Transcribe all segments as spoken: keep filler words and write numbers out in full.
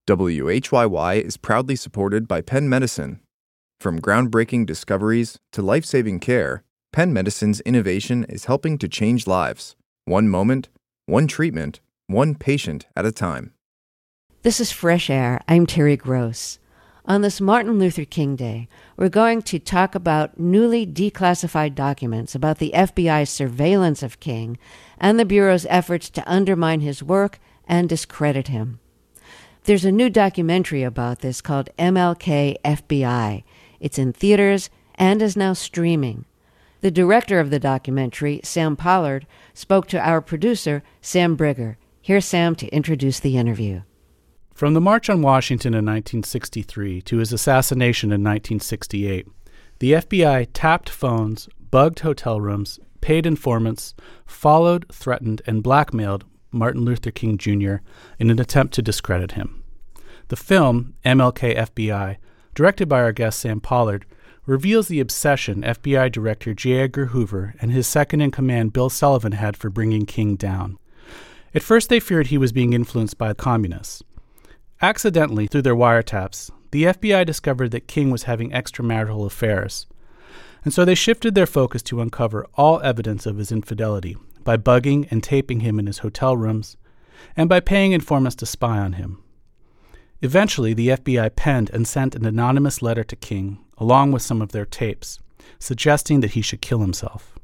W H Y Y is proudly supported by Penn Medicine. From groundbreaking discoveries to life-saving care, Penn Medicine's innovation is helping to change lives, one moment, one treatment, one patient at a time. This is Fresh Air. I'm Terry Gross. On this Martin Luther King Day, we're going to talk about newly declassified documents about the F B I's surveillance of King and the Bureau's efforts to undermine his work and discredit him. There's a new documentary about this called M L K F B I. It's in theaters and is now streaming. The director of the documentary, Sam Pollard, spoke to our producer, Sam Brigger. Here's Sam to introduce the interview. From the March on Washington in nineteen sixty-three to his assassination in nineteen sixty-eight, the F B I tapped phones, bugged hotel rooms, paid informants, followed, threatened, and blackmailed Martin Luther King Junior in an attempt to discredit him. The film, M L K F B I, directed by our guest Sam Pollard, reveals the obsession F B I Director J. Edgar Hoover and his second-in-command Bill Sullivan had for bringing King down. At first they feared he was being influenced by communists. Accidentally, through their wiretaps, the F B I discovered that King was having extramarital affairs, and so they shifted their focus to uncover all evidence of his infidelity by bugging and taping him in his hotel rooms, and by paying informants to spy on him. Eventually, the F B I penned and sent an anonymous letter to King, along with some of their tapes, suggesting that he should kill himself.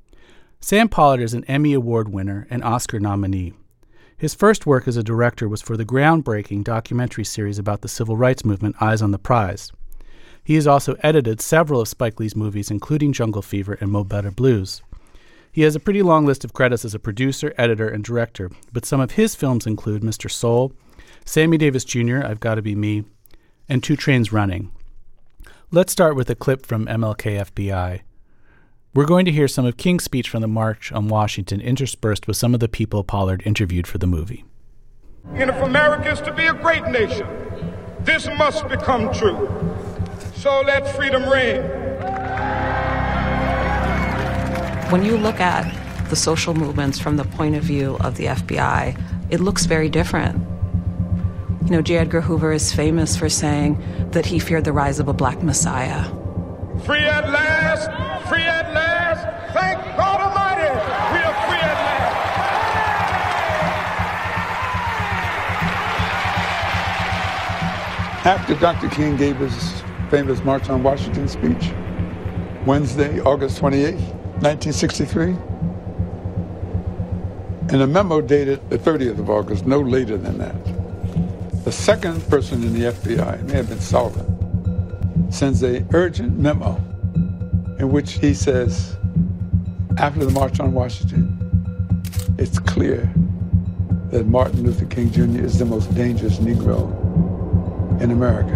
Sam Pollard is an Emmy Award winner and Oscar nominee. His first work as a director was for the groundbreaking documentary series about the civil rights movement, Eyes on the Prize. He has also edited several of Spike Lee's movies, including Jungle Fever and Mo Better Blues. He has a pretty long list of credits as a producer, editor, and director, but some of his films include Mister Soul, Sammy Davis Junior, I've Gotta Be Me, and Two Trains Running. Let's start with a clip from M L K F B I. We're going to hear some of King's speech from the March on Washington interspersed with some of the people Pollard interviewed for the movie. And if America is to be a great nation, this must become true. So let freedom reign. When you look at the social movements from the point of view of the F B I, it looks very different. You know, J. Edgar Hoover is famous for saying that he feared the rise of a black messiah. Free at last, free at last, thank God Almighty, we are free at last. After Doctor King gave his famous March on Washington speech, Wednesday, August twenty-eighth, nineteen sixty-three, in a memo dated the thirtieth of August, no later than that, the second person in the F B I, it may have been Sullivan, sends a urgent memo in which he says, after the March on Washington, it's clear that Martin Luther King Junior is the most dangerous Negro in America.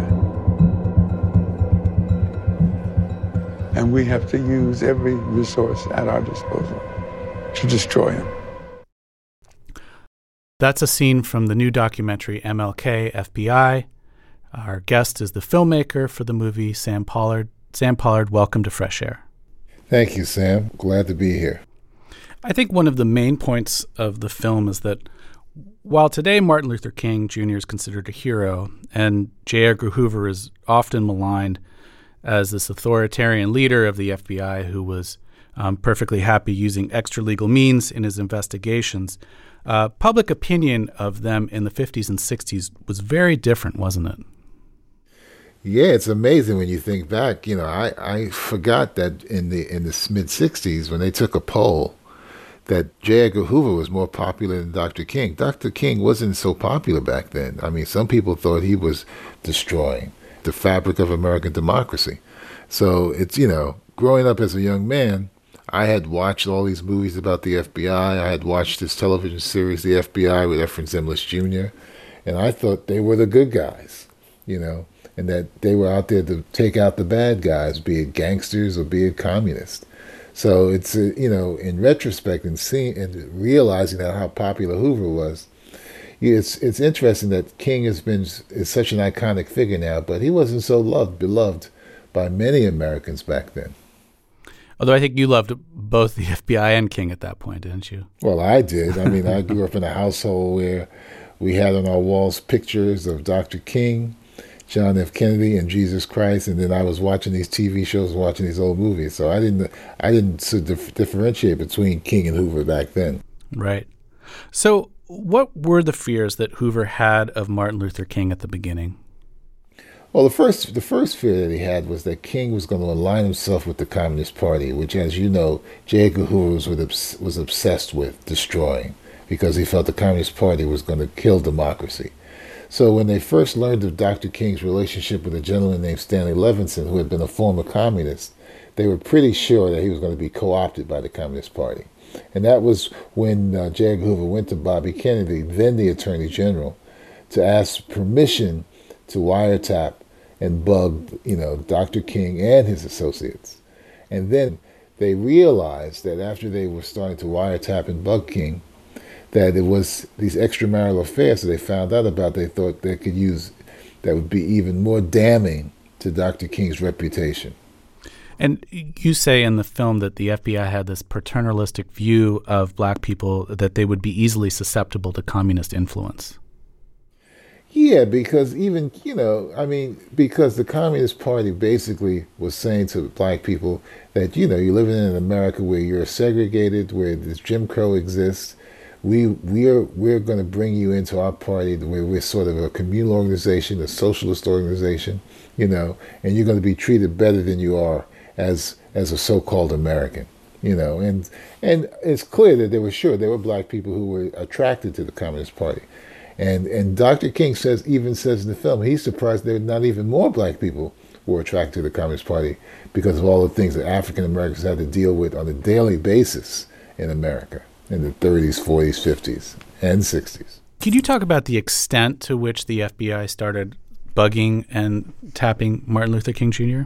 And we have to use every resource at our disposal to destroy him. That's a scene from the new documentary M L K F B I. Our guest is the filmmaker for the movie, Sam Pollard. Sam Pollard, welcome to Fresh Air. Thank you, Sam. Glad to be here. I think one of the main points of the film is that while today Martin Luther King Junior is considered a hero and J. Edgar Hoover is often maligned as this authoritarian leader of the F B I who was um, perfectly happy using extra-legal means in his investigations, uh, public opinion of them in the fifties and sixties was very different, wasn't it? Yeah, it's amazing when you think back. You know, I, I forgot that in the in the mid-sixties when they took a poll that J. Edgar Hoover was more popular than Doctor King. Doctor King wasn't so popular back then. I mean, some people thought he was destroying the fabric of American democracy. So it's, you know, growing up as a young man, I had watched all these movies about the F B I. I had watched this television series, The F B I, with Efren Zimbalist Junior, and I thought they were the good guys, you know, and that they were out there to take out the bad guys, be it gangsters or be it communists. So it's, uh, you know, in retrospect and seeing and realizing that how popular Hoover was, it's it's interesting that King has been is such an iconic figure now, but he wasn't so loved, beloved by many Americans back then. Although I think you loved both the F B I and King at that point, didn't you? Well, I did. I mean, I grew up in a household where We had on our walls pictures of Doctor King, John F. Kennedy, and Jesus Christ, and then I was watching these T V shows, watching these old movies. So I didn't, I didn't sort of differentiate between King and Hoover back then. Right. So what were the fears that Hoover had of Martin Luther King at the beginning? Well, the first the first fear that he had was that King was going to align himself with the Communist Party, which, as you know, J. Edgar Hoover was, was, was obsessed with destroying, because he felt the Communist Party was going to kill democracy. So when they first learned of Doctor King's relationship with a gentleman named Stanley Levinson, who had been a former communist, they were pretty sure that he was going to be co-opted by the Communist Party. And that was when uh, J. Edgar Hoover went to Bobby Kennedy, then the Attorney General, to ask permission to wiretap and bug, you know, Doctor King and his associates. And then they realized that after they were starting to wiretap and bug King, that it was these extramarital affairs that they found out about, they thought they could use, that would be even more damning to Doctor King's reputation. And you say in the film that the F B I had this paternalistic view of black people, that they would be easily susceptible to communist influence. Yeah, because even, you know, I mean, because the Communist Party basically was saying to black people that, you know, you're living in America where you're segregated, where this Jim Crow exists. We we're we're going to bring you into our party where we're sort of a communal organization, a socialist organization, you know, and you're going to be treated better than you are as as a so-called American, you know. And and it's clear that they were sure there were black people who were attracted to the Communist Party. And and Doctor King says even says in the film he's surprised there were not even more black people who were attracted to the Communist Party because of all the things that African Americans had to deal with on a daily basis in America in the thirties, forties, fifties, and sixties. Could you talk about the extent to which the F B I started bugging and tapping Martin Luther King Junior?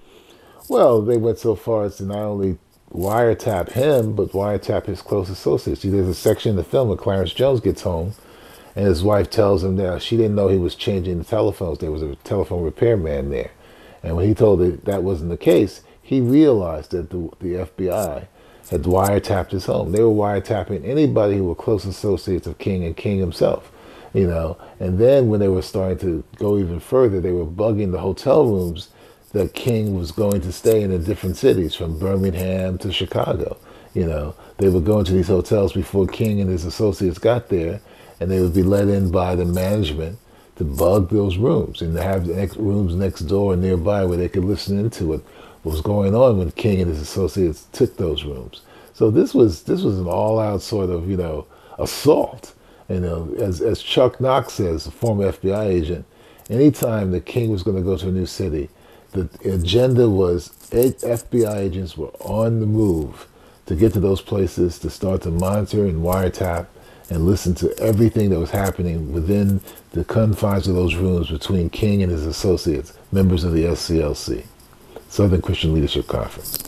Well, they went so far as to not only wiretap him, but wiretap his close associates. See, there's a section in the film where Clarence Jones gets home, and his wife tells him that she didn't know he was changing the telephones. There was a telephone repairman there. And when he told her that wasn't the case, he realized that the, the F B I had wiretapped his home. They were wiretapping anybody who were close associates of King and King himself, you know. And then when they were starting to go even further, they were bugging the hotel rooms that King was going to stay in in different cities, from Birmingham to Chicago, you know. They would go into these hotels before King and his associates got there, and they would be let in by the management to bug those rooms and to have the next rooms next door and nearby where they could listen into it, what was going on when King and his associates took those rooms. So this was this was an all-out sort of, you know, assault. You know, as as Chuck Knox says, a former F B I agent, anytime the King was going to go to a new city, the agenda was F B I agents were on the move to get to those places, to start to monitor and wiretap and listen to everything that was happening within the confines of those rooms between King and his associates, members of the S C L C, Southern Christian Leadership Conference.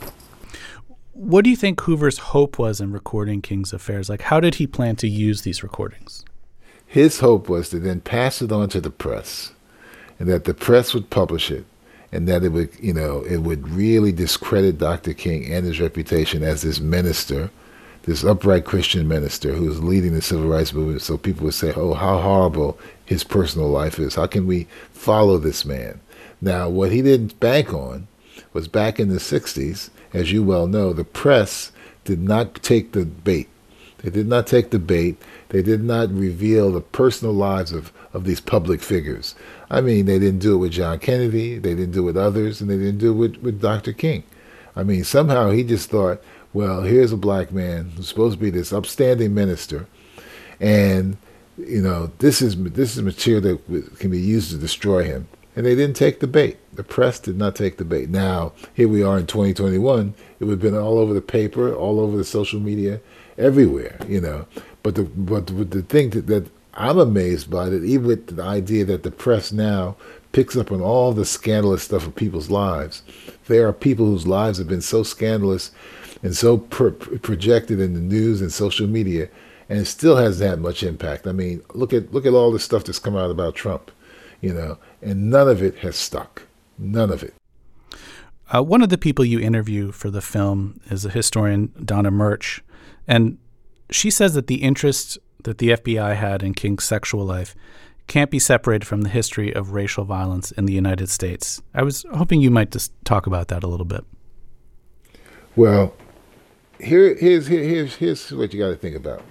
What do you think Hoover's hope was in recording King's affairs? Like, how did he plan to use these recordings? His hope was to then pass it on to the press, and that the press would publish it, and that it would, you know, it would really discredit Doctor King and his reputation as this minister, this upright Christian minister who was leading the civil rights movement. So people would say, oh, how horrible his personal life is. How can we follow this man? Now, what he didn't bank on was back in the sixties, as you well know, the press did not take the bait. They did not take the bait. They did not reveal the personal lives of, of these public figures. I mean, they didn't do it with John Kennedy, they didn't do it with others, and they didn't do it with, with Doctor King. I mean, somehow he just thought, well, here's a black man who's supposed to be this upstanding minister, and, you know, this is this is material that can be used to destroy him. And they didn't take the bait. The press did not take the bait. Now, here we are in twenty twenty-one. It would have been all over the paper, all over the social media, everywhere, you know. But the but the, the thing that, that I'm amazed by, that even with the idea that the press now picks up on all the scandalous stuff of people's lives, there are people whose lives have been so scandalous and so pro- projected in the news and social media, and it still hasn't had much impact. I mean, look at look at all the stuff that's come out about Trump, you know, and none of it has stuck. None of it. Uh, one of the people you interview for the film is a historian, Donna Murch, and she says that the interest that the F B I had in King's sexual life can't be separated from the history of racial violence in the United States. I was hoping you might just talk about that a little bit. Well, here, here's, here, here's, here's what you got to think about.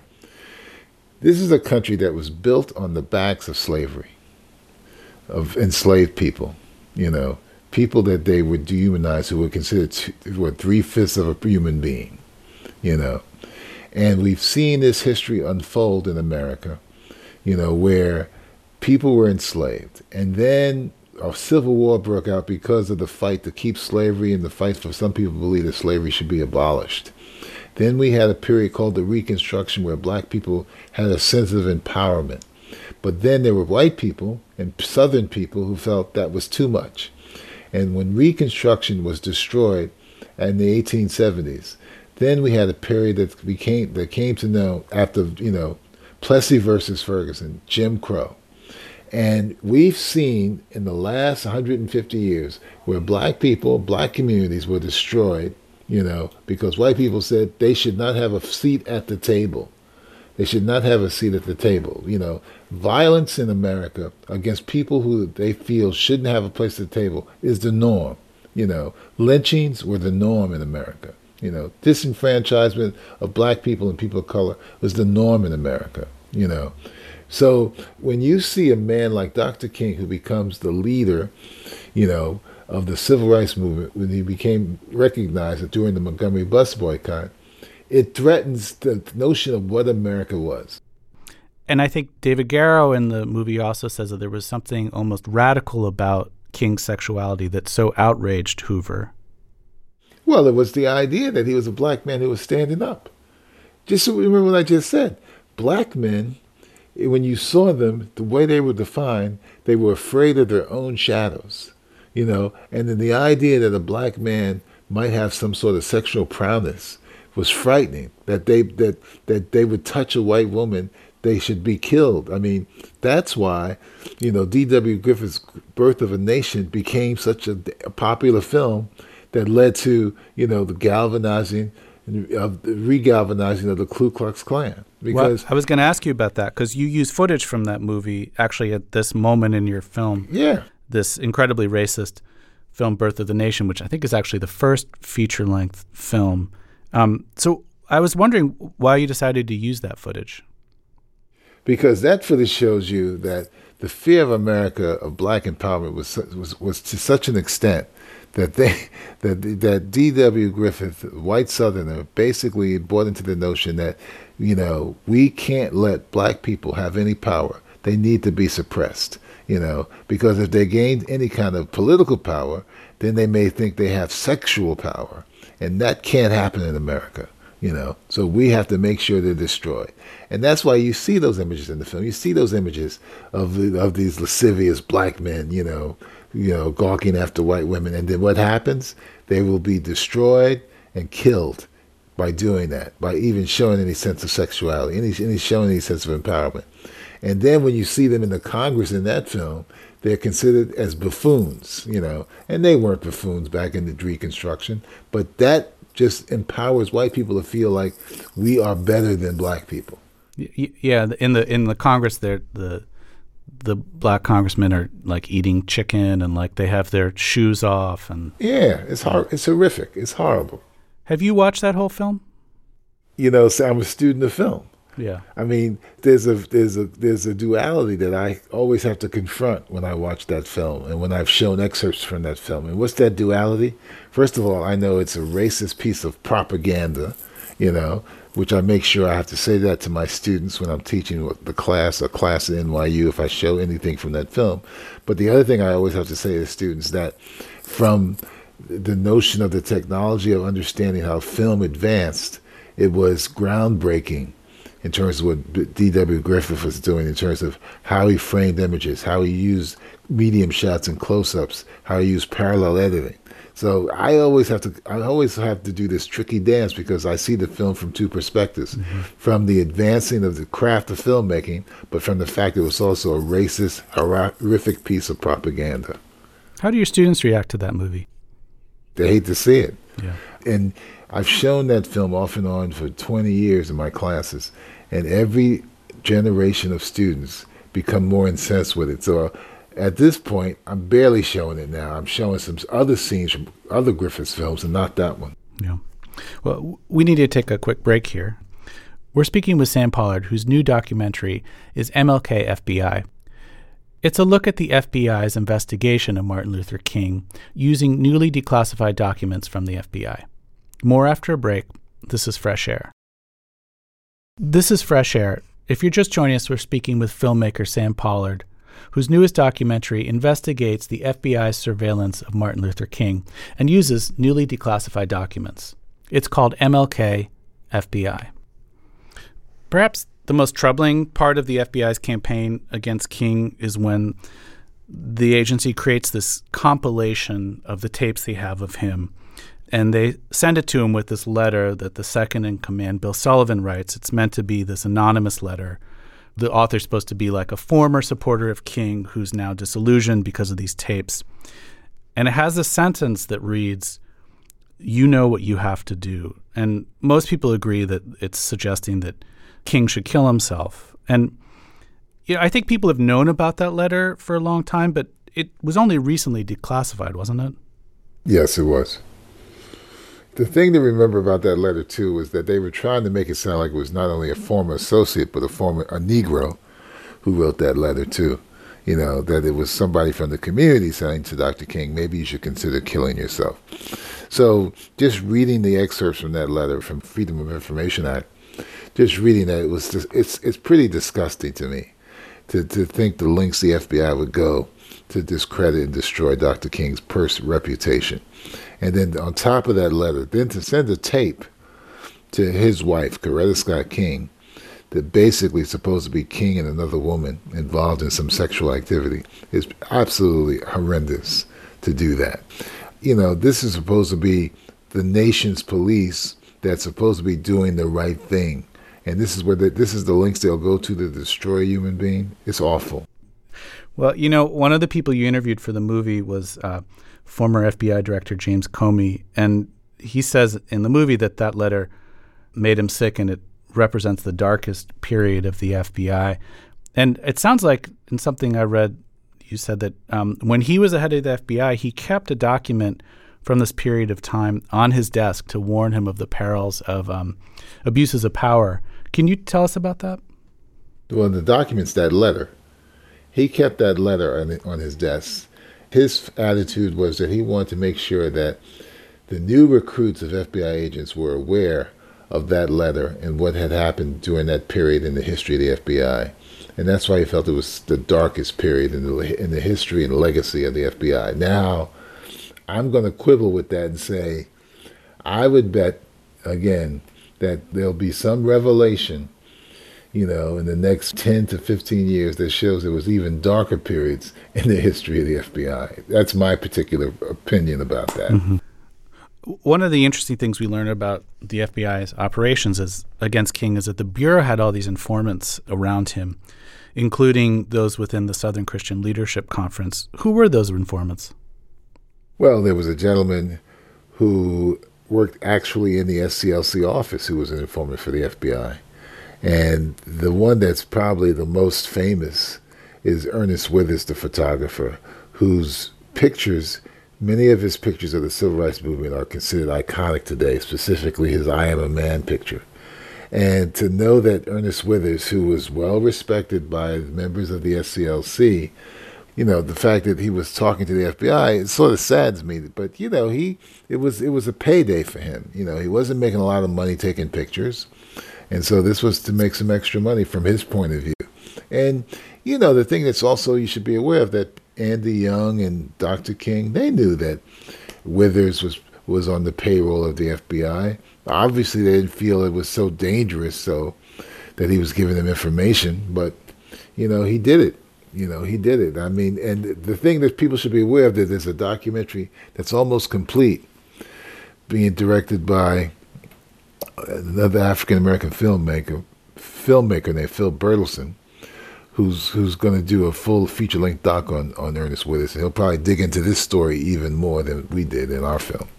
This is a country that was built on the backs of slavery, of enslaved people, you know, people that they would dehumanize who were considered two, what, three-fifths of a human being, you know. And we've seen this history unfold in America, you know, where people were enslaved. And then a civil war broke out because of the fight to keep slavery and the fight for some people to believe that slavery should be abolished. Then we had a period called the Reconstruction where black people had a sense of empowerment. But then there were white people and Southern people who felt that was too much. And when Reconstruction was destroyed in the eighteen seventies, then we had a period that became that came to know after, you know, Plessy versus Ferguson, Jim Crow. And we've seen in the last one hundred fifty years where black people, black communities were destroyed, you know, because white people said they should not have a seat at the table. They should not have a seat at the table. You know, violence in America against people who they feel shouldn't have a place at the table is the norm. You know, lynchings were the norm in America. You know, disenfranchisement of black people and people of color was the norm in America, you know. So when you see a man like Doctor King who becomes the leader, you know, of the civil rights movement, when he became recognized during the Montgomery bus boycott, it threatens the notion of what America was. And I think David Garrow in the movie also says that there was something almost radical about King's sexuality that so outraged Hoover. Well, it was the idea that he was a black man who was standing up. Just remember what I just said. Black men, when you saw them, the way they were defined, they were afraid of their own shadows, you know, and then the idea that a black man might have some sort of sexual prowess was frightening, that they that that they would touch a white woman, they should be killed. I mean, that's why, you know, D W Griffith's Birth of a Nation became such a, a popular film that led to, you know, the galvanizing, of the regalvanizing of the Ku Klux Klan. Because well, I was going to ask you about that, because you use footage from that movie actually at this moment in your film. Yeah. This incredibly racist film, Birth of the Nation, which I think is actually the first feature-length film. Um, so I was wondering why you decided to use that footage. Because that footage shows you that the fear of America of black empowerment was was was to such an extent that they that that D W Griffith, white Southerner, basically bought into the notion that, you know, we can't let black people have any power. They need to be suppressed, you know, because if they gained any kind of political power, then they may think they have sexual power, and that can't happen in America, you know. So we have to make sure they're destroyed. And that's why you see those images in the film. You see those images of the, of these lascivious black men, you know, you know, gawking after white women. And then what happens? They will be destroyed and killed by doing that, by even showing any sense of sexuality, any, any showing any sense of empowerment. And then when you see them in the Congress in that film, they're considered as buffoons, you know, and they weren't buffoons back in the Reconstruction, but that just empowers white people to feel like we are better than black people. Yeah, in the in the Congress, there the the black congressmen are like eating chicken and like they have their shoes off and yeah, it's hor- it's horrific. It's horrible. Have you watched that whole film? You know, so I'm a student of film. Yeah. I mean, there's a there's a there's a duality that I always have to confront when I watch that film and when I've shown excerpts from that film. And what's that duality? First of all, I know it's a racist piece of propaganda, you know, which I make sure I have to say that to my students when I'm teaching the class, a class at N Y U, if I show anything from that film. But the other thing I always have to say to students that from the notion of the technology of understanding how film advanced, it was groundbreaking in terms of what D W Griffith was doing, in terms of how he framed images, how he used medium shots and close-ups, how he used parallel editing. So I always have to I always have to do this tricky dance because I see the film from two perspectives, mm-hmm. from the advancing of the craft of filmmaking, but from the fact that it was also a racist, horrific piece of propaganda. How do your students react to that movie? They hate to see it. Yeah. And I've shown that film off and on for twenty years in my classes, and every generation of students become more incensed with it. So uh, at this point, I'm barely showing it now. I'm showing some other scenes from other Griffiths films and not that one. Yeah. Well, we need to take a quick break here. We're speaking with Sam Pollard, whose new documentary is M L K F B I. It's a look at the F B I's investigation of Martin Luther King using newly declassified documents from the F B I. More after a break. This is Fresh Air. This is Fresh Air. If you're just joining us, we're speaking with filmmaker Sam Pollard, whose newest documentary investigates the F B I's surveillance of Martin Luther King and uses newly declassified documents. It's called M L K F B I. Perhaps the most troubling part of the F B I's campaign against King is when the agency creates this compilation of the tapes they have of him, and they send it to him with this letter that the second in command, Bill Sullivan, writes. It's meant to be this anonymous letter. The author's supposed to be like a former supporter of King who's now disillusioned because of these tapes. And it has a sentence that reads, "You know what you have to do." And most people agree that it's suggesting that King should kill himself. And you know, I think people have known about that letter for a long time, but it was only recently declassified, wasn't it? Yes, it was. The thing to remember about that letter, too, was that they were trying to make it sound like it was not only a former associate, but a former a Negro who wrote that letter, too. You know, that it was somebody from the community saying to Doctor King, maybe you should consider killing yourself. So just reading the excerpts from that letter from Freedom of Information Act, just reading that, it was just, it's it's pretty disgusting to me to, to think the lengths the F B I would go to discredit and destroy Doctor King's pers- reputation. And then on top of that letter, then to send a tape to his wife, Coretta Scott King, that basically is supposed to be King and another woman involved in some sexual activity, is absolutely horrendous to do that. You know, this is supposed to be the nation's police that's supposed to be doing the right thing. And this is where the, this is the lengths they'll go to to destroy a human being. It's awful. Well, you know, one of the people you interviewed for the movie was uh, former F B I Director James Comey, and he says in the movie that that letter made him sick and it represents the darkest period of the F B I. And it sounds like in something I read, you said that um, when he was the head of the F B I, he kept a document from this period of time on his desk to warn him of the perils of um, abuses of power. Can you tell us about that? Well, the document's that letter. He kept that letter on, on his desk. His attitude was that he wanted to make sure that the new recruits of F B I agents were aware of that letter and what had happened during that period in the history of the F B I. And that's why he felt it was the darkest period in the, in the history and legacy of the F B I. Now, I'm going to quibble with that and say, I would bet, again, that there'll be some revelation, you know, in the next ten to fifteen years that shows there was even darker periods in the history of the F B I. That's my particular opinion about that. Mm-hmm. One of the interesting things we learned about the F B I's operations is, against King is that the Bureau had all these informants around him, including those within the Southern Christian Leadership Conference. Who were those informants? Well, there was a gentleman who worked actually in the S C L C office who was an informant for the F B I. And the one that's probably the most famous is Ernest Withers, the photographer, whose pictures, many of his pictures of the Civil Rights Movement are considered iconic today, specifically his I Am a Man picture. And to know that Ernest Withers, who was well respected by members of the S C L C, you know, the fact that he was talking to the F B I, it sort of saddens me. But, you know, he it was it was a payday for him. You know, he wasn't making a lot of money taking pictures. And so this was to make some extra money from his point of view. And, you know, the thing that's also you should be aware of that Andy Young and Doctor King, they knew that Withers was, was on the payroll of the F B I. Obviously, they didn't feel it was so dangerous so that he was giving them information. But, you know, he did it. You know, he did it. I mean, and the thing that people should be aware of, that there's a documentary that's almost complete being directed by another African-American filmmaker, filmmaker named Phil Bertelsen, who's who's going to do a full feature-length doc on, on Ernest Withers. And he'll probably dig into this story even more than we did in our film.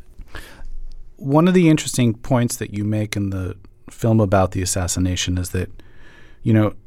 One of the interesting points that you make in the film about the assassination is that, you know,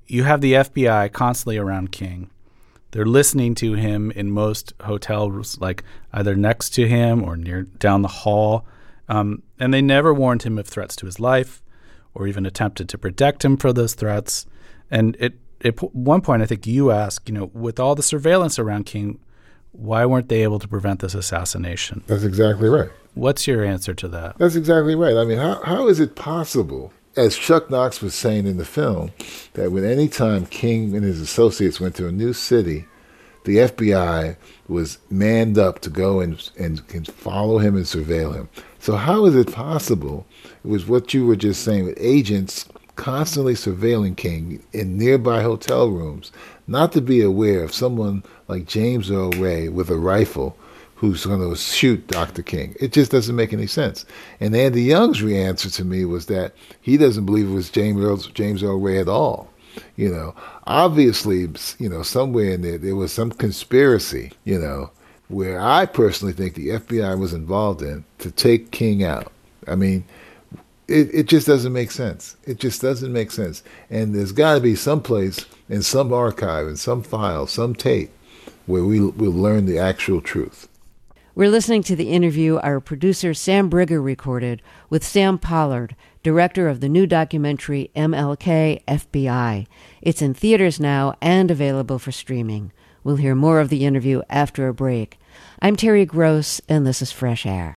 you have the F B I constantly around King. They're listening to him in most hotels, like either next to him or near down the hall. Um, and they never warned him of threats to his life or even attempted to protect him from those threats. And it, at one point, I think you asked, you know, with all the surveillance around King, why weren't they able to prevent this assassination? That's exactly right. What's your answer to that? That's exactly right. I mean, how how is it possible, as Chuck Knox was saying in the film, that when any time King and his associates went to a new city, the F B I was manned up to go and, and, and follow him and surveil him? So how is it possible, it was what you were just saying, with agents constantly surveilling King in nearby hotel rooms, not to be aware of someone like James Earl Ray with a rifle who's going to shoot Doctor King? It just doesn't make any sense. And Andy Young's answer to me was that he doesn't believe it was James Earl, James Earl Ray at all. You know, obviously, you know, somewhere in there, there was some conspiracy, you know, where I personally think the F B I was involved in to take King out. I mean, it, it just doesn't make sense. It just doesn't make sense. And there's got to be some place in some archive, in some file, some tape, where we will learn the actual truth. We're listening to the interview our producer Sam Brigger recorded with Sam Pollard, director of the new documentary M L K F B I. It's in theaters now and available for streaming. We'll hear more of the interview after a break. I'm Terry Gross, and this is Fresh Air.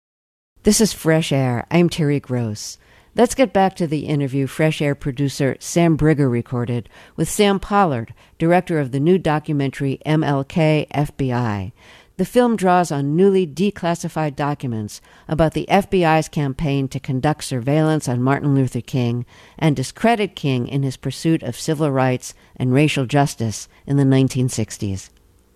This is Fresh Air. I'm Terry Gross. Let's get back to the interview Fresh Air producer Sam Brigger recorded with Sam Pollard, director of the new documentary M L K F B I. The film draws on newly declassified documents about the F B I's campaign to conduct surveillance on Martin Luther King and discredit King in his pursuit of civil rights and racial justice in the nineteen sixties.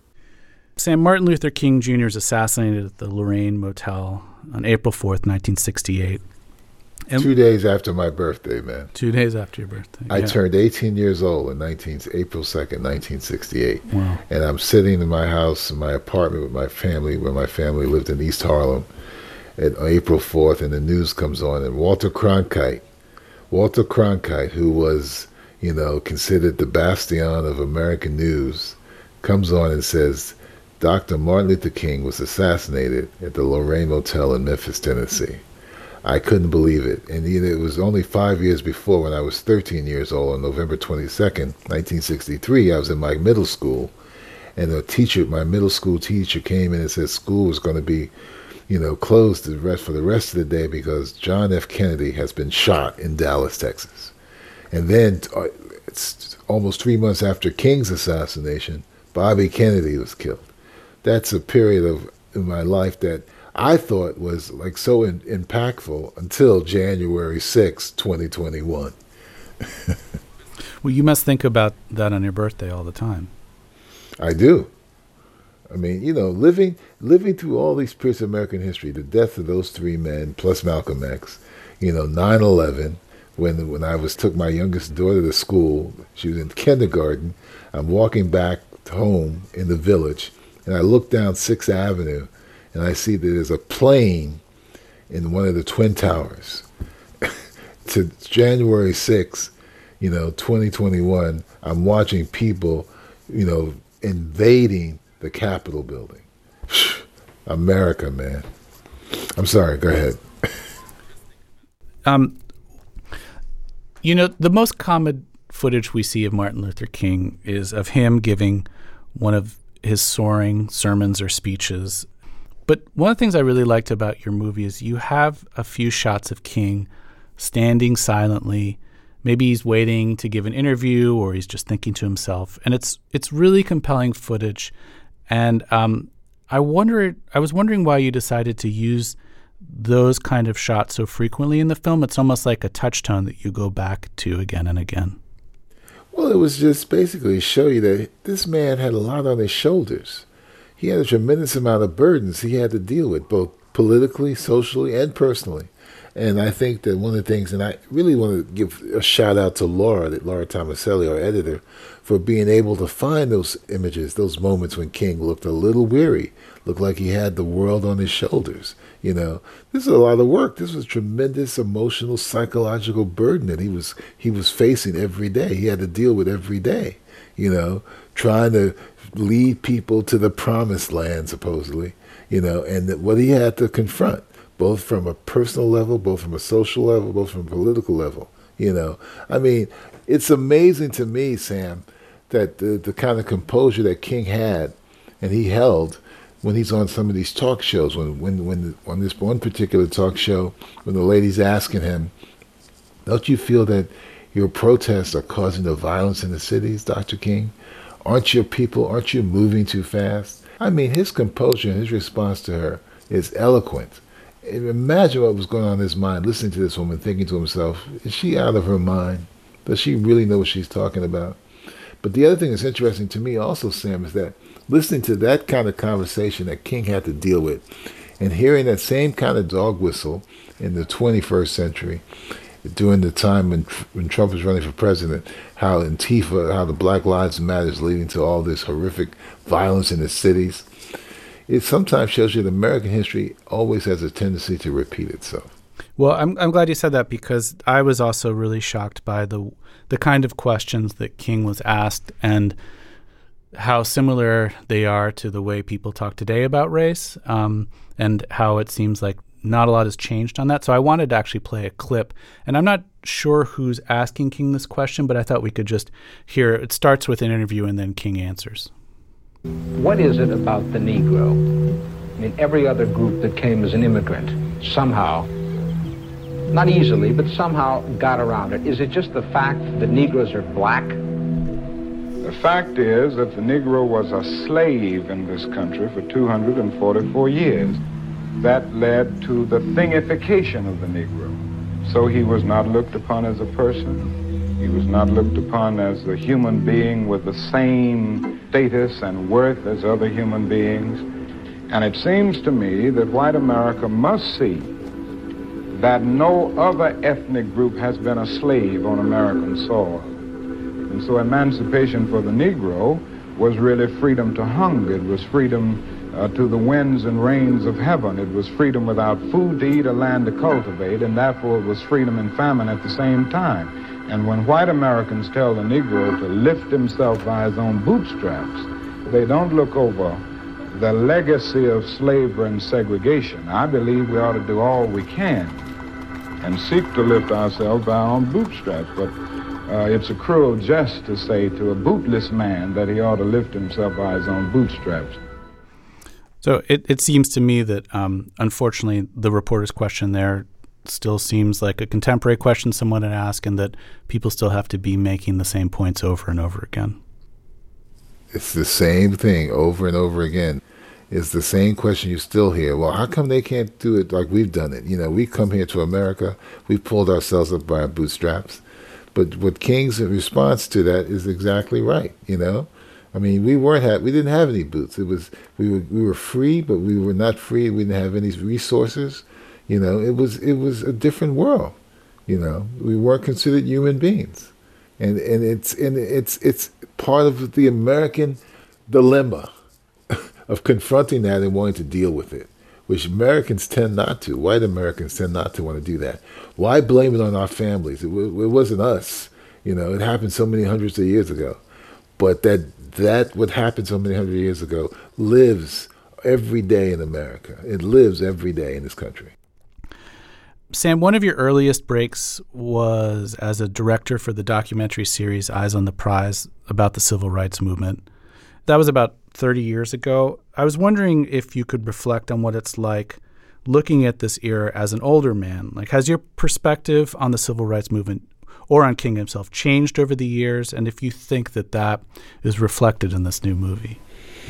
Sam, Martin Luther King Junior is assassinated at the Lorraine Motel on April fourth, nineteen sixty-eight. And two days after my birthday, man. Two days after your birthday. I yeah. turned eighteen years old in nineteen, April second, nineteen sixty-eight. Wow. And I'm sitting in my house, in my apartment with my family, where my family lived in East Harlem, at April fourth, and the news comes on. And Walter Cronkite, Walter Cronkite, who was, you know, considered the bastion of American news, comes on and says, Doctor Martin Luther King was assassinated at the Lorraine Motel in Memphis, Tennessee. I couldn't believe it. And you know, it was only five years before, when I was thirteen years old, on November twenty-second, nineteen sixty-three, I was in my middle school. And a teacher, my middle school teacher, came in and said school was going to be, you know, closed the rest, for the rest of the day because John F. Kennedy has been shot in Dallas, Texas. And then uh, it's almost three months after King's assassination, Bobby Kennedy was killed. That's a period of in my life that I thought was like so in, impactful until January sixth, twenty twenty-one. Well, you must think about that on your birthday all the time. I do. I mean, you know, living living through all these periods of American history, the death of those three men, plus Malcolm X, you know, nine eleven, when when I was took my youngest daughter to school, she was in kindergarten, I'm walking back home in the village, and I look down Sixth Avenue, and I see that there's a plane in one of the Twin Towers. To January sixth, you know, twenty twenty-one, I'm watching people, you know, invading the Capitol building. America, man. I'm sorry, go ahead. Um, you know, the most common footage we see of Martin Luther King is of him giving one of his soaring sermons or speeches. But one of the things I really liked about your movie is you have a few shots of King standing silently. Maybe he's waiting to give an interview, or he's just thinking to himself. And it's it's really compelling footage. And um, I wonder, I was wondering why you decided to use those kind of shots so frequently in the film. It's almost like a touchstone that you go back to again and again. Well, it was just basically to show you that this man had a lot on his shoulders. He had a tremendous amount of burdens he had to deal with, both politically, socially, and personally. And I think that one of the things, and I really want to give a shout out to Laura, that Laura Tomaselli, our editor, for being able to find those images, those moments when King looked a little weary, looked like he had the world on his shoulders. You know, this is a lot of work. This was tremendous emotional, psychological burden that he was he was facing every day. He had to deal with every day. You know, trying to lead people to the promised land, supposedly. You know, and that what he had to confront, both from a personal level, both from a social level, both from a political level. You know, I mean, it's amazing to me, Sam, that the, the kind of composure that King had and he held when he's on some of these talk shows, when, when, when on this one particular talk show, when the lady's asking him, don't you feel that your protests are causing the violence in the cities, Doctor King? Aren't your people, aren't you moving too fast? I mean, his composure and his response to her is eloquent. Imagine what was going on in his mind, listening to this woman, thinking to himself, is she out of her mind? Does she really know what she's talking about? But the other thing that's interesting to me also, Sam, is that listening to that kind of conversation that King had to deal with and hearing that same kind of dog whistle in the twenty-first century, during the time when, when Trump was running for president, how Antifa, how the Black Lives Matter is leading to all this horrific violence in the cities, it sometimes shows you that American history always has a tendency to repeat itself. Well, I'm I'm glad you said that, because I was also really shocked by the the kind of questions that King was asked and how similar they are to the way people talk today about race, um, and how it seems like not a lot has changed on that. So I wanted to actually play a clip, and I'm not sure who's asking King this question, but I thought we could just hear. It starts with an interview and then King answers. What is it about the Negro? I mean, every other group that came as an immigrant somehow, not easily, but somehow got around it. Is it just the fact that Negroes are black? The fact is that the Negro was a slave in this country for two hundred forty-four years. That led to the thingification of the Negro. So he was not looked upon as a person. He was not looked upon as a human being with the same status and worth as other human beings. And it seems to me that white America must see that no other ethnic group has been a slave on American soil. And so emancipation for the Negro was really freedom to hunger. It was freedom uh, to the winds and rains of heaven. It was freedom without food to eat or land to cultivate, and therefore it was freedom and famine at the same time. And when white Americans tell the Negro to lift himself by his own bootstraps, they don't look over the legacy of slavery and segregation. I believe we ought to do all we can and seek to lift ourselves by our own bootstraps. But uh, it's a cruel jest to say to a bootless man that he ought to lift himself by his own bootstraps. So it, it seems to me that, um, unfortunately, the reporter's question there still seems like a contemporary question someone had asked, and that people still have to be making the same points over and over again. It's the same thing over and over again. It's the same question you still hear. Well, how come they can't do it like we've done it? You know, we come here to America, we've pulled ourselves up by our bootstraps. But what King's response to that is exactly right, you know? I mean, we weren't ha- we didn't have any boots. It was we were we were free, but we were not free. We didn't have any resources. You know, it was it was a different world. You know, we weren't considered human beings, and and it's and it's it's part of the American dilemma of confronting that and wanting to deal with it, which Americans tend not to. White Americans tend not to want to do that. Why blame it on our families? It, w- it wasn't us. You know, it happened so many hundreds of years ago. But that that what happened so many hundred years ago lives every day in America. It lives every day in this country. Sam, one of your earliest breaks was as a director for the documentary series Eyes on the Prize about the civil rights movement. That was about thirty years ago. I was wondering if you could reflect on what it's like looking at this era as an older man. Like, has your perspective on the civil rights movement or on King himself changed over the years? And if you think that that is reflected in this new movie?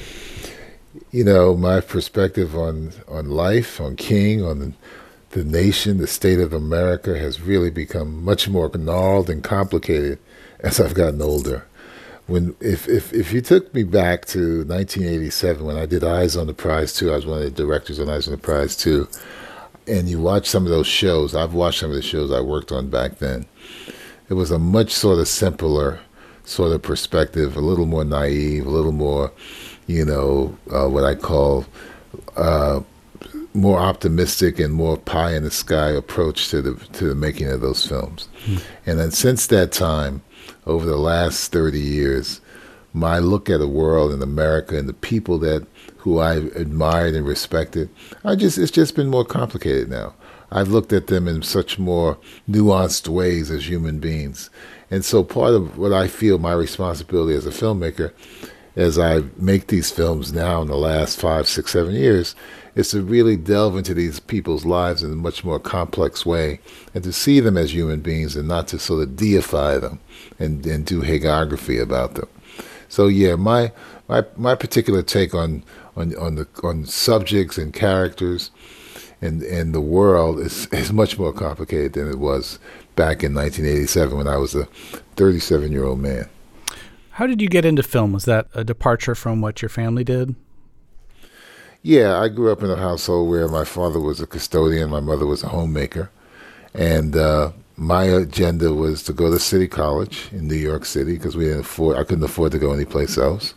You know, my perspective on, on life, on King, on the, the nation, the state of America has really become much more gnarled and complicated as I've gotten older. When if, if, if you took me back to nineteen eighty-seven when I did Eyes on the Prize two, I was one of the directors on Eyes on the Prize two, and you watch some of those shows, I've watched some of the shows I worked on back then, it was a much sort of simpler sort of perspective, a little more naive, a little more, you know, uh, what I call uh, more optimistic and more pie in the sky approach to the to the making of those films. Mm. And then since that time, over the last thirty years, my look at the world and America and the people that who I admired and respected, I just it's just been more complicated now. I've looked at them in such more nuanced ways as human beings. And so part of what I feel my responsibility as a filmmaker, as I make these films now in the last five, six, seven years, is to really delve into these people's lives in a much more complex way and to see them as human beings and not to sort of deify them and, and do hagiography about them. So yeah, my my my particular take on on on the on subjects and characters and and the world is is much more complicated than it was back in nineteen eighty-seven when I was a thirty-seven-year-old man. How did you get into film? Was that a departure from what your family did? Yeah, I grew up in a household where my father was a custodian, my mother was a homemaker, and uh, my agenda was to go to City College in New York City because we didn't afford, I couldn't afford to go anyplace else.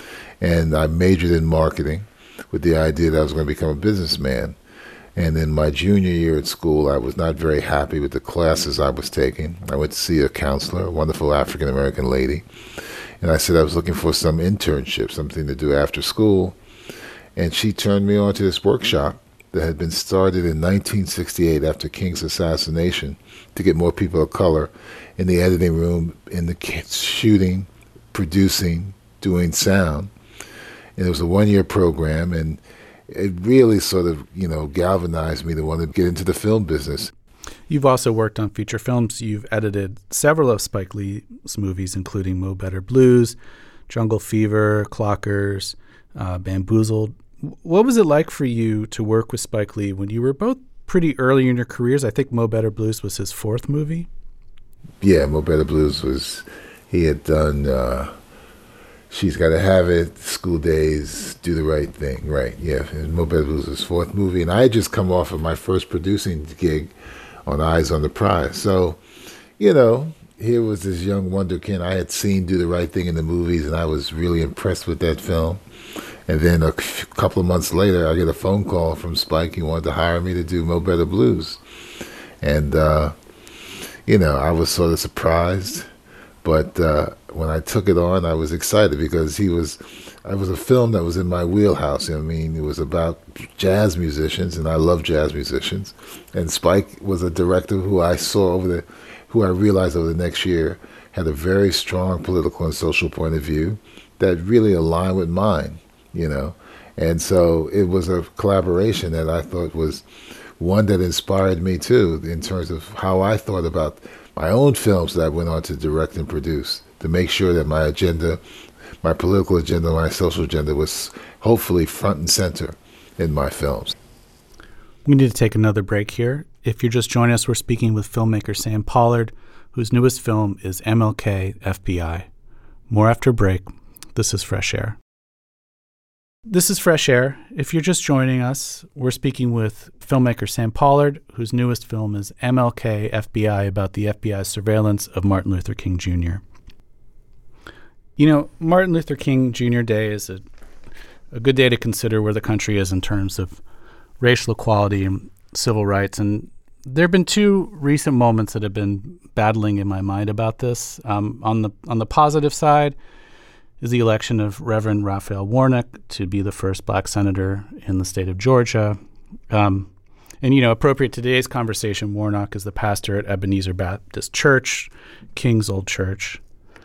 And I majored in marketing with the idea that I was going to become a businessman. And in my junior year at school, I was not very happy with the classes I was taking. I went to see a counselor, a wonderful African-American lady. And I said I was looking for some internship, something to do after school. And she turned me on to this workshop that had been started in nineteen sixty-eight after King's assassination to get more people of color in the editing room, in the shooting, producing, doing sound. And it was a one-year program, and it really sort of, you know, galvanized me to want to get into the film business. You've also worked on feature films. You've edited several of Spike Lee's movies, including Mo Better Blues, Jungle Fever, Clockers, uh, Bamboozled. What was it like for you to work with Spike Lee when you were both pretty early in your careers? I think Mo Better Blues was his fourth movie. Yeah, Mo Better Blues was, he had done uh, She's Gotta Have It, School Days, Do the Right Thing, right, yeah. And Mo Better Blues was his fourth movie, and I had just come off of my first producing gig on Eyes on the Prize. So, you know, here was this young wonderkind. I had seen Do the Right Thing in the movies, and I was really impressed with that film. And then a couple of months later, I get a phone call from Spike. He wanted to hire me to do Mo Better Blues. And, uh, you know, I was sort of surprised. But uh, when I took it on, I was excited because he was, it was a film that was in my wheelhouse. I mean, it was about jazz musicians, and I love jazz musicians. And Spike was a director who I saw over the, who I realized over the next year had a very strong political and social point of view that really aligned with mine. You know, and so it was a collaboration that I thought was one that inspired me too in terms of how I thought about my own films that I went on to direct and produce, to make sure that my agenda, my political agenda, my social agenda was hopefully front and center in my films. We need to take another break here. If you're just joining us, we're speaking with filmmaker Sam Pollard, whose newest film is M L K F B I. More after break. This is Fresh Air. This is Fresh Air. If you're just joining us, we're speaking with filmmaker Sam Pollard, whose newest film is M L K F B I, about the F B I's surveillance of Martin Luther King Junior You know, Martin Luther King Junior Day is a, a good day to consider where the country is in terms of racial equality and civil rights. And there have been two recent moments that have been battling in my mind about this. Um, on the on the positive side is the election of Reverend Raphael Warnock to be the first black senator in the state of Georgia. Um, and, you know, appropriate to today's conversation, Warnock is the pastor at Ebenezer Baptist Church, King's old church.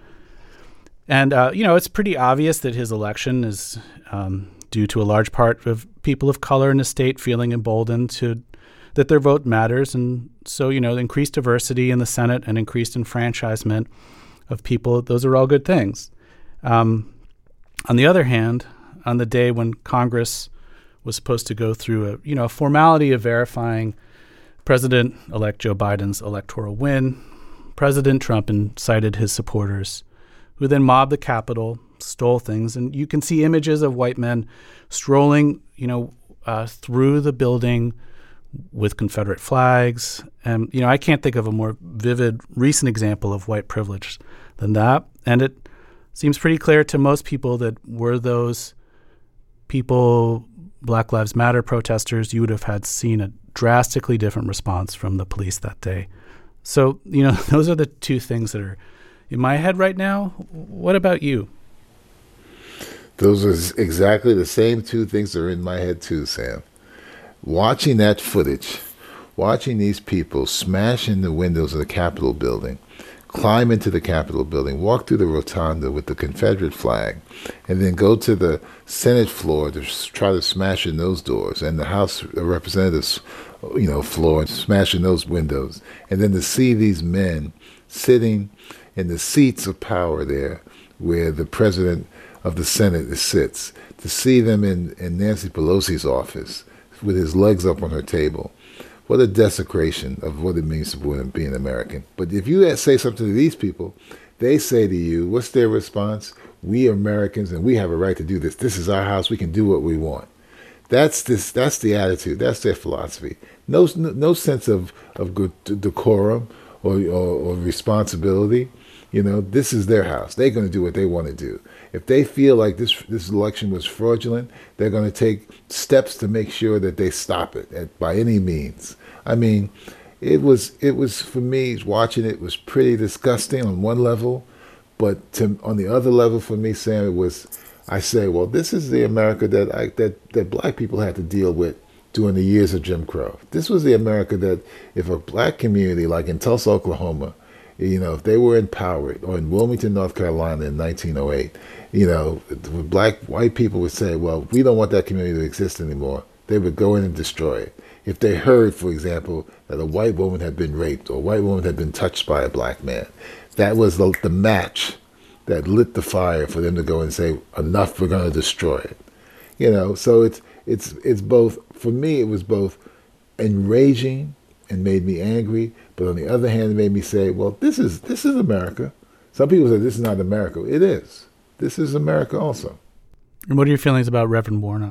And, uh, you know, it's pretty obvious that his election is um, due to a large part of people of color in the state feeling emboldened to that their vote matters. And so, you know, increased diversity in the Senate and increased enfranchisement of people, those are all good things. Um, on the other hand, on the day when Congress was supposed to go through a, you know, a formality of verifying President-elect Joe Biden's electoral win, President Trump incited his supporters, who then mobbed the Capitol, stole things. And you can see images of white men strolling, you know, uh, through the building with Confederate flags. And, you know, I can't think of a more vivid recent example of white privilege than that. And it seems pretty clear to most people that were those people, Black Lives Matter protesters, you would have had seen a drastically different response from the police that day. So, you know, those are the two things that are in my head right now. What about you? Those are exactly the same two things that are in my head too, Sam. Watching that footage, watching these people smash in the windows of the Capitol building, climb into the Capitol building, walk through the rotunda with the Confederate flag, and then go to the Senate floor to try to smash in those doors, and the House of Representatives, you know, floor, and smash in those windows, and then to see these men sitting in the seats of power there, where the president of the Senate sits, to see them in, in Nancy Pelosi's office with his legs up on her table. What a desecration of what it means to be an American. But if you say something to these people, they say to you, what's their response? We are Americans and we have a right to do this. This is our house. We can do what we want. That's this. That's the attitude. That's their philosophy. No, no sense of, of good decorum or, or, or responsibility. You know, this is their house. They're going to do what they want to do. If they feel like this this election was fraudulent, they're going to take steps to make sure that they stop it at, by any means. I mean, it was it was for me watching it was pretty disgusting on one level, but to, on the other level for me, Sam, it was. I say, well, this is the America that I, that that black people had to deal with during the years of Jim Crow. This was the America that if a black community like in Tulsa, Oklahoma, you know, if they were empowered, or in Wilmington, North Carolina in nineteen oh eight, you know, black, white people would say, well, we don't want that community to exist anymore. They would go in and destroy it. If they heard, for example, that a white woman had been raped or a white woman had been touched by a black man, that was the, the match that lit the fire for them to go and say, enough, we're going to destroy it. You know, so it's, it's, it's both, for me, it was both enraging and made me angry, but on the other hand, it made me say, well, this is this is America. Some people say this is not America. It is. This is America also. And what are your feelings about Reverend Warnock?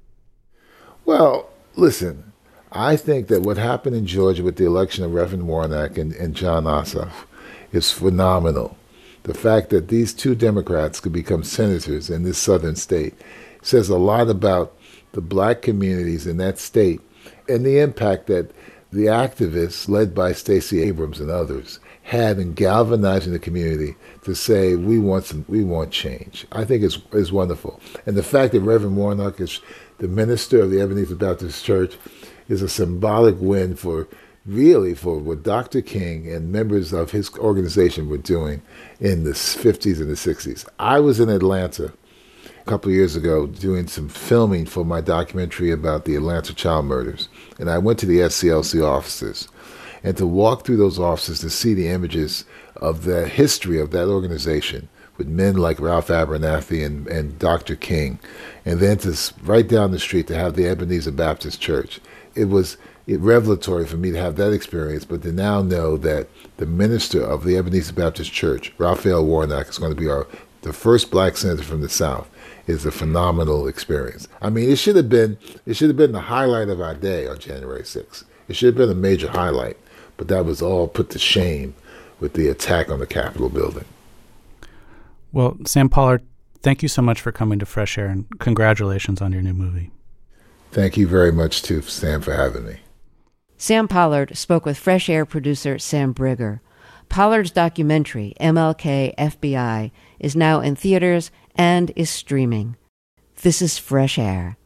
Well, listen, I think that what happened in Georgia with the election of Reverend Warnock and, and Jon Ossoff is phenomenal. The fact that these two Democrats could become senators in this southern state says a lot about the black communities in that state and the impact that the activists, led by Stacey Abrams and others, had in galvanizing the community to say, we want some, we want change. I think it's, it's wonderful. And the fact that Reverend Warnock is the minister of the Ebenezer Baptist Church is a symbolic win for, really, for what Doctor King and members of his organization were doing in the fifties and the sixties. I was in Atlanta a couple of years ago doing some filming for my documentary about the Atlanta child murders. And I went to the S C L C offices. And to walk through those offices to see the images of the history of that organization with men like Ralph Abernathy and, and Doctor King, and then to right down the street to have the Ebenezer Baptist Church. It was it revelatory for me to have that experience, but to now know that the minister of the Ebenezer Baptist Church, Raphael Warnock, is going to be our the first black senator from the South, is a phenomenal experience. I mean, it should have been it should have been the highlight of our day on January sixth. It should have been a major highlight, but that was all put to shame with the attack on the Capitol building. Well, Sam Pollard, thank you so much for coming to Fresh Air, and congratulations on your new movie. Thank you very much, too, Sam, for having me. Sam Pollard spoke with Fresh Air producer Sam Brigger. Pollard's documentary, M L K F B I, is now in theaters and is streaming. This is Fresh Air.